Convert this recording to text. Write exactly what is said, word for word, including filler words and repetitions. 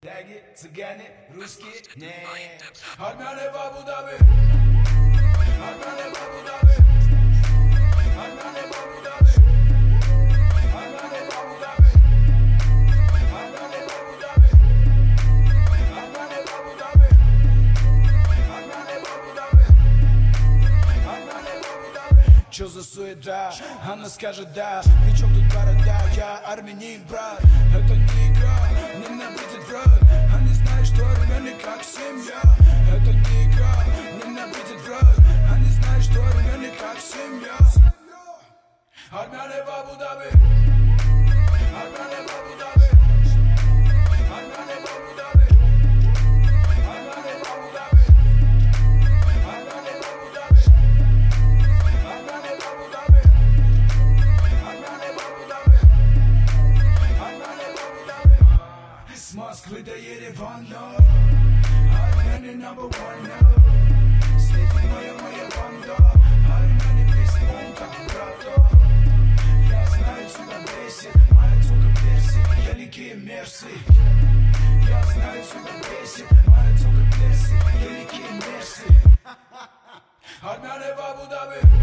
Таги, цыгане, русские, не. Армяне в Абу-Даби. Армяне в Абу-Даби. Армяне в Абу-Даби. Армяне в Абу-Даби. Армяне в Абу-Даби. Армяне в Абу-Даби. Армяне в Абу-Даби. Армяне в Абу-Даби. Чё за суета? Она скажет да. Причём тут борода? Я армянин, брат. Это не игра. Ненавидит враг. Они знают, что армяне как семья. Это не игра. Ненавидит враг. Они знают, что армяне как семья. Армяне в Абу-Даби. Армяне в Абу-Даби. Армяне в Абу-Даби. Армяне в Абу-Даби. Армяне в Абу-Даби. Армяне в Абу-Даби. Армяне в Абу-Даби. Армяне в Абу-Даби. С Москвы до Еревана. Армяне number one now. Следит моя моя банда. Армяне без понта, брата. Я знаю, сюда бесит. Моя тёлка бесит. Великие мерсы. Я знаю, сюда бесит. Моя тёлка бесит. Великие мерсы. Армяне в Абу-Даби.